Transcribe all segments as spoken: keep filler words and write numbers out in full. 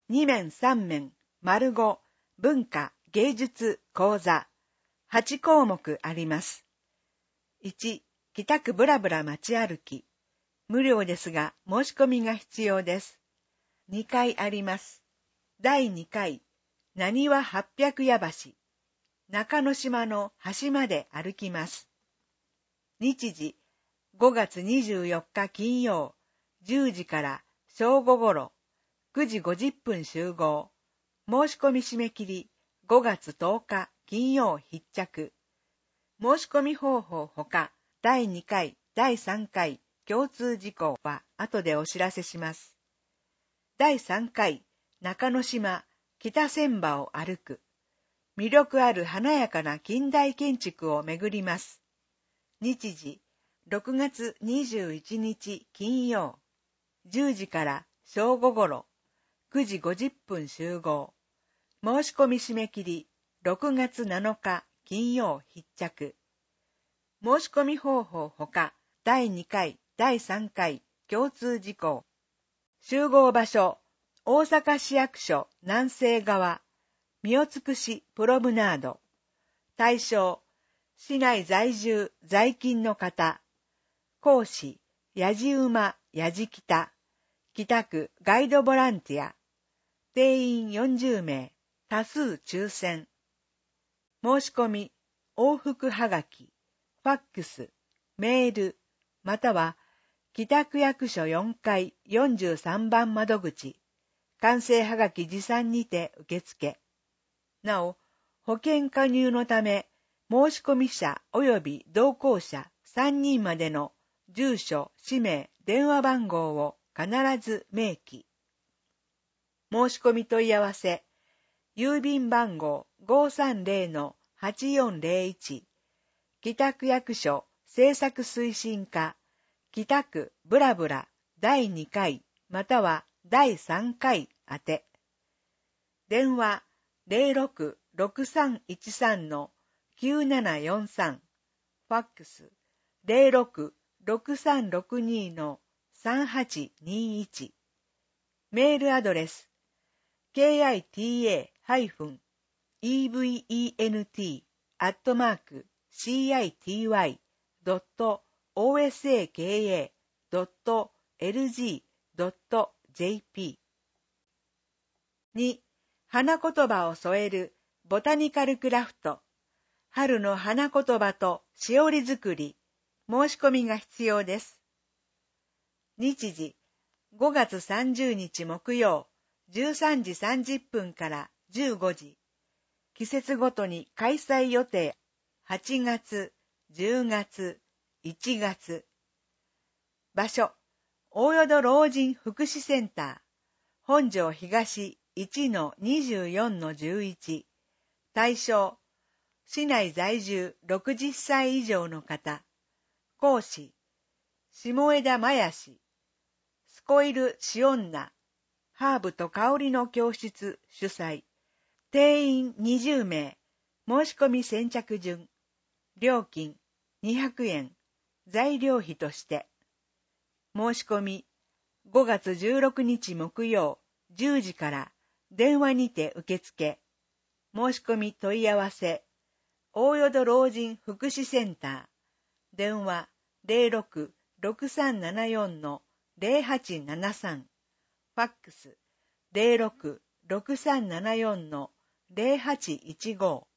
に面さん面、丸ご、文化、芸術、講座、はち項目あります。いち、北区ぶらぶら街歩き。無料ですが申し込みが必要です。にかいあります。だいにかい、なにわはっぴゃくや橋。中之島の端まで歩きます。日時、ごがつにじゅうよっか金曜、じゅうじから正午ごろ、くじごじゅっぷん集合。申し込み締め切り、ごがつとおか金曜必着。申し込み方法ほか、だいにかい、だいさんかい、共通事項は後でお知らせします。だいさんかい、中之島、北千葉を歩く。魅力ある華やかな近代建築を巡ります。日時、ろくがつにじゅういちにち金曜、じゅうじから正午ごろ、くじごじゅっぷん集合。申し込み締め切り、ろくがつなのか金曜必着。申し込み方法ほか、だいにかい、だいさんかい、共通事項。集合場所、大阪市役所南西側、三尾尽プロムナード。対象、市内在住在勤の方。講師、やじ馬やじきた。北区ガイドボランティア。定員よんじゅうめい、多数抽選。申し込み、往復はがき、ファックス、メール、または北区役所よんかいよんじゅうさんばん窓口、完成はがき持参にて受付。なお、保険加入のため、申し込み者及び同行者さんにんまでの住所、氏名、電話番号を必ず明記。申し込み問い合わせ、郵便番号 ごーさんぜろのはちよんぜろいち、北区役所政策推進課、北区ぶらぶらだいにかいまたはだいさんかい宛て。電話 ゼロろく ろくさんいちさん きゅうななよんさん、ファックス ゼロろく ろくさんろくに さんはちにいち、メールアドレス ケーアイティーエー イーブイイーエヌティー アットマーク シーアイティーワイ ドット オーエスエーケーエー ドット エルジー ドット ジェーピー。に、花言葉を添えるボタニカルクラフト。春の花言葉としおり作り。申し込みが必要です。日時、ごがつさんじゅうにち木曜、じゅうさんじさんじゅっぷんからじゅうごじ。季節ごとに開催予定。はちがつ、じゅうがつ、いちがつ。場所、大淀老人福祉センター。本庄東 いちのにじゅうよんのじゅういち。対象、市内在住ろくじゅっさい以上の方。講師、下枝まやし。スコイルシオンナ。ハーブと香りの教室主催。定員にじゅうめい。申し込み先着順。料金にひゃくえん。材料費として。申し込みごがつじゅうろくにち木曜じゅうじから電話にて受付。申し込み問い合わせ。大淀老人福祉センター。電話 ゼロろく ろくさんななよん のぜろはちななさん。ファックス ゼロろく ろくさんななよん のぜろはちいちご。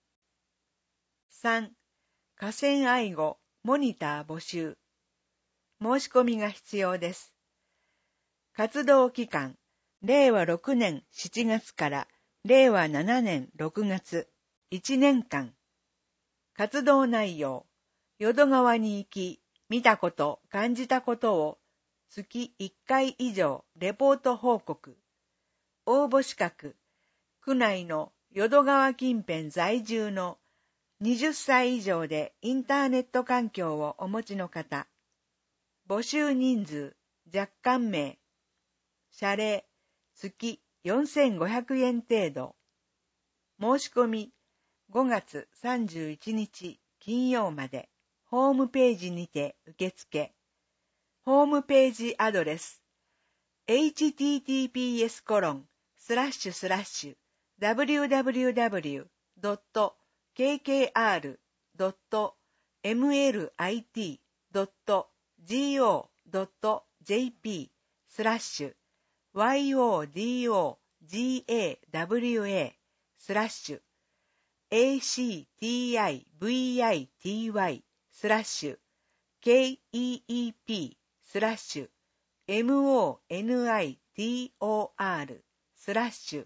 さん. 河川愛護モニター募集。申し込みが必要です。活動期間、れいわろくねんしちがつかられいわななねんろくがつ、いちねんかん。活動内容、淀川に行き、見たこと、感じたことを月いっかい以上レポート報告。応募資格、区内の淀川近辺在住のはたち以上でインターネット環境をお持ちの方。募集人数、若干名。謝礼、月よんせんごひゃくえん程度。申し込み、ごがつさんじゅういちにち金曜まで、ホームページにて受付。ホームページアドレス、エイチティーティーピーエスコロンスラッシュスラッシュ ダブリューダブリューダブリュードットケーケーアールドットエムエルアイティードットジーオードットジェーピー スラッシュ ワイオーディーオージーエーダブリューエー スラッシュ エーシーティーアイブイアイティーワイ スラッシュ ケーイーイーピー スラッシュ エムオーエヌアイティーオーアール スラッシュ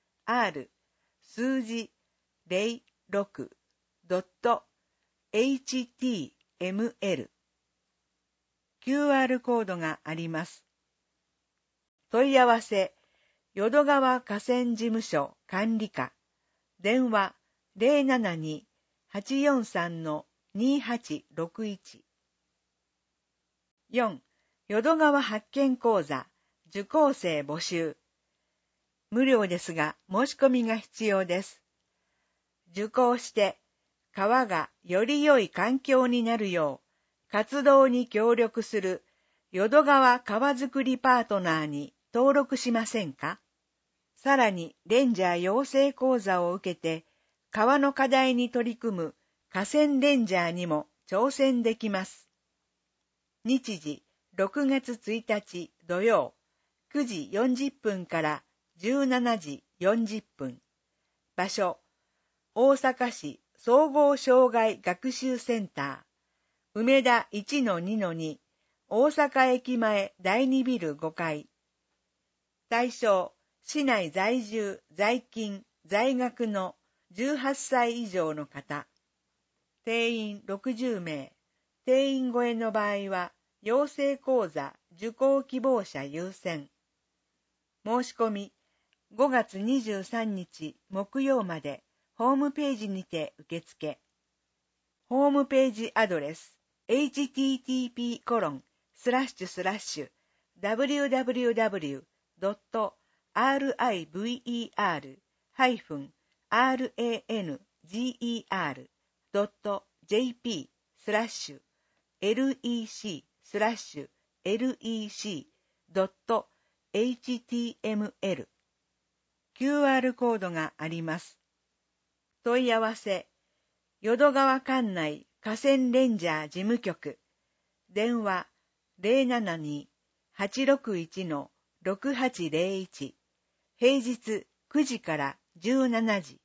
R 数字ゼロろくドット エイチティーエムエル キューアール コードがあります。問い合わせ淀川河川事務所管理課電話 ゼロななに はちよんさん にはちろくいち よん. 淀川発見講座受講生募集無料ですが申し込みが必要です。受講して川がより良い環境になるよう活動に協力する淀川川づくりパートナーに登録しませんか？さらにレンジャー養成講座を受けて川の課題に取り組む河川レンジャーにも挑戦できます。日時ろくがつついたち土曜くじよんじゅっぷんからじゅうしちじよんじゅっぷん。場所大阪市総合障害学習センター梅田 いちのにのに 大阪駅前だいにビルごかい。対象市内在住在勤在学のじゅうはっさい以上の方。定員ろくじゅうめい。定員超えの場合は養成講座受講希望者優先。申し込みごがつにじゅうさんにち木曜までホームページにて受付。ホームページアドレス エイチティーティーピーコロンスラッシュスラッシュダブリューダブリューダブリュードットアールアイブイイーアールハイフンアールエーエヌジーイーアールドットジェーピースラッシュエルイーシースラッシュエルイーシードットエイチティーエムエル キューアール コードがあります。問い合わせ淀川管内河川レンジャー事務局電話 ゼロななに はちろくいち ろくはちゼロいち 平日くじからじゅうしちじ。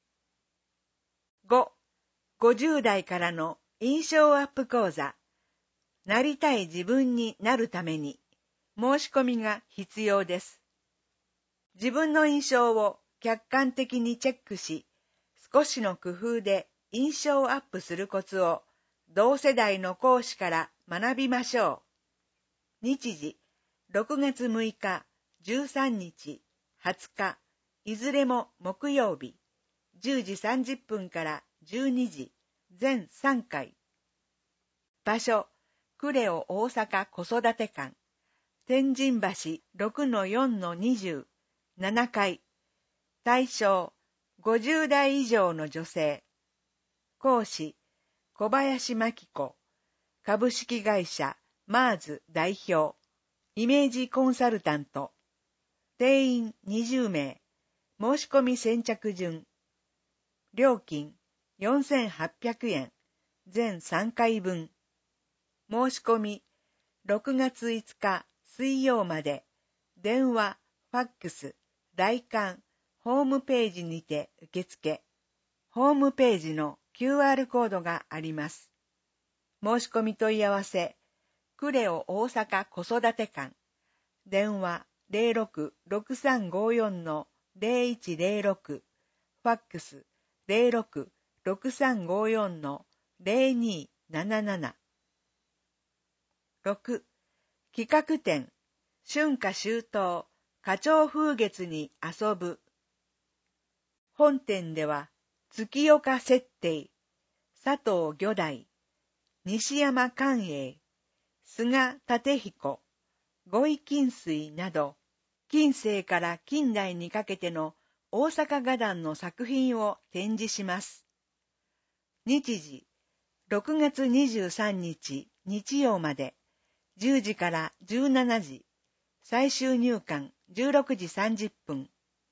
ご. ごじゅう代からの印象アップ講座なりたい自分になるために申し込みが必要です。自分の印象を客観的にチェックし、少しの工夫で印象アップするコツを同世代の講師から学びましょう。日時ろくがつむいか、じゅうさんにち、はつか、いずれも木曜日、じゅうじさんじゅっぷんからじゅうにじ、全さんかい。場所、クレオ大阪子育て館、天神橋 ろくのよんのにじゅう、ななかい。対象、ごじゅう代以上の女性。講師、小林真紀子、株式会社マーズ代表、イメージコンサルタント。定員にじゅうめい。申し込み先着順。料金よんせんはっぴゃくえん。全さんかいぶん。申し込みろくがついつか水曜まで。電話、ファックス、来館、ホームページにて受付。ホームページの キューアール コードがあります。申し込み問い合わせ、クレオ大阪子育て館。電話ゼロろく ろくさんごよん ゼロいちゼロろく。ファックスゼロろく ろくさんごよん ゼロになななな。ろく. 企画展、春夏秋冬、花鳥風月に遊ぶ。本展では、月岡設定、佐藤魚大、西山寛永、菅立彦、五井金水など、近世から近代にかけての大阪画壇の作品を展示します。日時、ろくがつにじゅうさんにち日曜まで、じゅうじからじゅうしちじ、最終入館じゅうろくじさんじゅっぷん。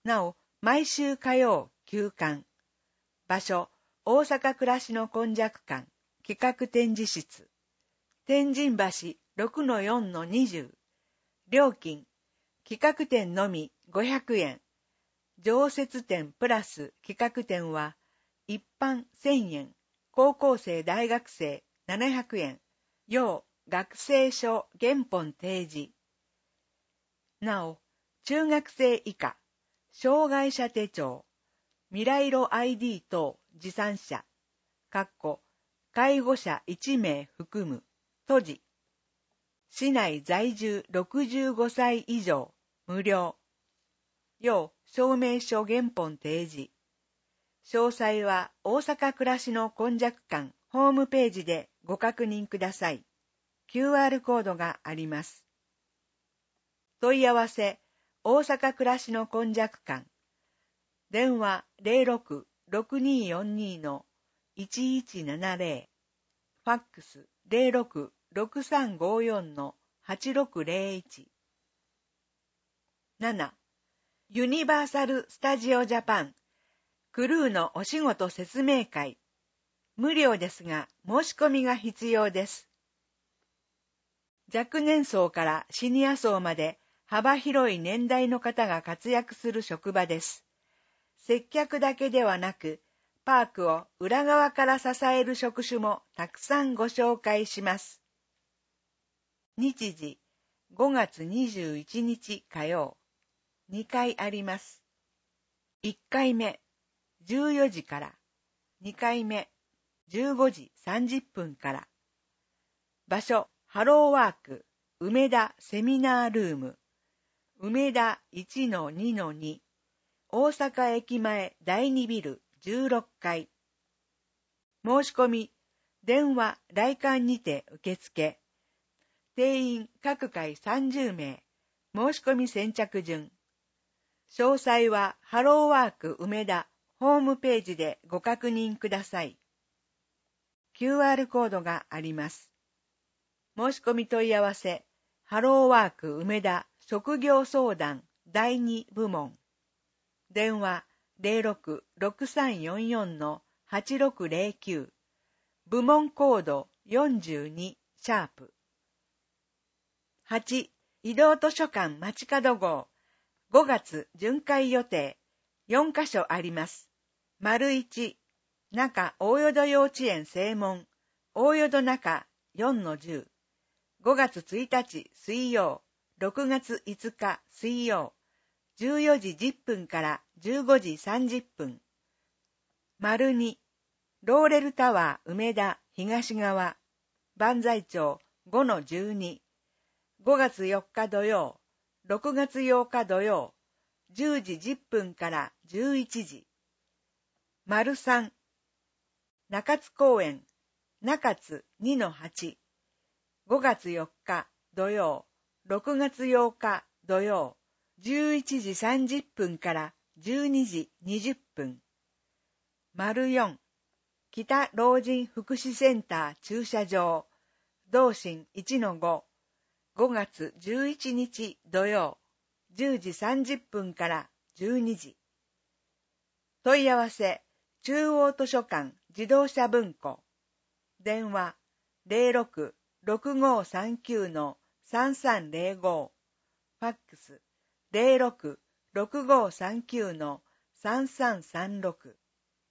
なお、毎週火曜休館。場所、大阪暮らしの今昔館企画展示室。天神橋 ろくのよんのにじゅう。料金、企画展のみごひゃくえん。常設展プラス企画展は一般せんえん。高校生大学生ななひゃくえん。要学生証原本提示。なお、中学生以下、障害者手帳、未来色 アイディー 等持参者、かっこ介護者いちめい含む、都市。市内在住ろくじゅうごさい以上、無料。要証明書原本提示。詳細は大阪暮らしの今昔館ホームページでご確認ください。キューアール コードがあります。問い合わせ、大阪暮らしの今昔館。電話 ゼロろく ろくにーよんにー のいちいちななゼロ。ファックス ゼロろく ろくさんごよん のはちろくゼロいち。なな. ユニバーサル・スタジオ・ジャパンクルーのお仕事説明会。無料ですが申し込みが必要です。若年層からシニア層まで幅広い年代の方が活躍する職場です。接客だけではなく、パークを裏側から支える職種もたくさんご紹介します。日時、ごがつにじゅういちにち火曜、にかいあります。いっかいめ、じゅうよじから、にかいめ、じゅうごじさんじゅっぷんから。場所、ハローワーク、梅田セミナールーム、梅田 いちのにのに、大阪駅前だいにビルじゅうろっかい。申し込み、電話、来館にて受付。定員各回さんじゅうめい。申し込み先着順。詳細はハローワーク梅田ホームページでご確認ください。キューアール コードがあります。申し込み問い合わせ、ハローワーク梅田職業相談だいに部門。電話 ゼロろく ろくさんよんよん のはちろくゼロきゅう。部門コードよんじゅうにシャープ。はち. 移動図書館街角号。ごがつ巡回予定。よんかしょあります。丸いち、中大淀幼稚園正門。大淀中 よんのじゅう。ごがつついたち水曜。ろくがついつか水曜。じゅうよじじゅっぷんからじゅうごじさんじゅっぷん。丸に、ローレルタワー梅田東側。万歳町 ごのじゅうに。ごがつよっか土曜。ろくがつようか土曜。じゅうじじゅっぷんからじゅういちじ。丸さん、中津公園、中津 にのはち。ごがつよっか土曜、ろくがつようか土曜、じゅういちじさんじゅっぷんからじゅうにじにじゅっぷん。丸よん、北老人福祉センター駐車場、同心 いちのご。ごがつじゅういちにち土曜、じゅうじさんじゅっぷんからじゅうにじ。問い合わせ、中央図書館自動車文庫。電話 ゼロろく ろくごさんきゅう のさんさんゼロご。ファックス ゼロろく ろくごさんきゅう のさんさんさんろく。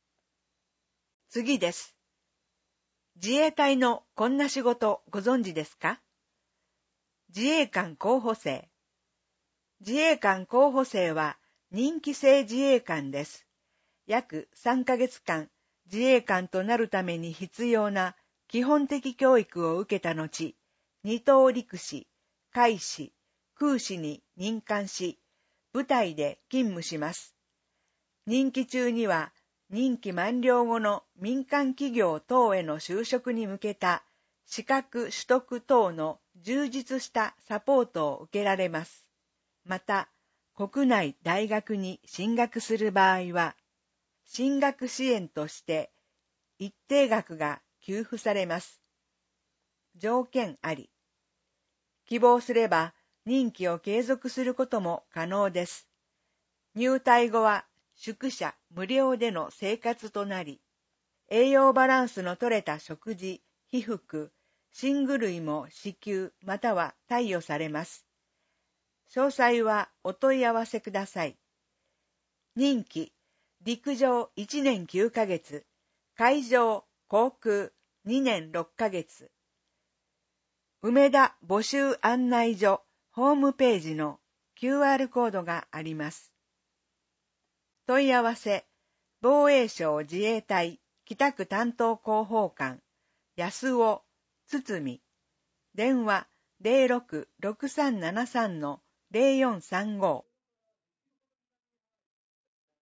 次です。自衛隊のこんな仕事ご存知ですか？自衛官候補生。自衛官候補生は任期制自衛官です。約さんかげつかん自衛官となるために必要な基本的教育を受けた後、二等陸士、海士、空士に任官し、部隊で勤務します。任期中には任期満了後の民間企業等への就職に向けた資格取得等の充実したサポートを受けられます。また、国内大学に進学する場合は、進学支援として一定額が給付されます。条件あり。希望すれば任期を継続することも可能です。 入隊後は宿舎無料での生活となり、栄養バランスの取れた食事、被服、寝具類も支給または貸与されます。詳細はお問い合わせください。任期、陸上いちねんきゅうかげつ、海上、航空にねんろっかげつ。梅田募集案内所ホームページの キューアール コードがあります。問い合わせ、防衛省自衛隊北区担当広報官、安尾、堤、電話 ゼロろく ろくさんななさん ゼロよんさんご